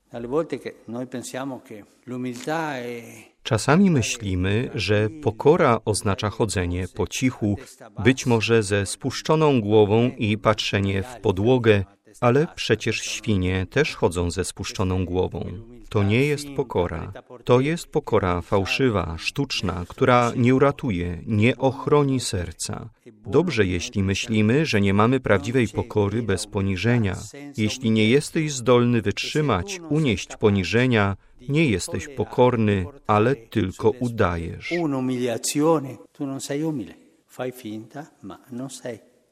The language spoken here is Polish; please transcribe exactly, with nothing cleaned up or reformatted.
Czasami myślimy, że pokora oznacza chodzenie po cichu, być może ze spuszczoną głową i patrzenie w podłogę, ale przecież świnie też chodzą ze spuszczoną głową. To nie jest pokora. To jest pokora fałszywa, sztuczna, która nie uratuje, nie ochroni serca. Dobrze, jeśli myślimy, że nie mamy prawdziwej pokory bez poniżenia. Jeśli nie jesteś zdolny wytrzymać, unieść poniżenia, nie jesteś pokorny, ale tylko udajesz. Fai finta, ma non sei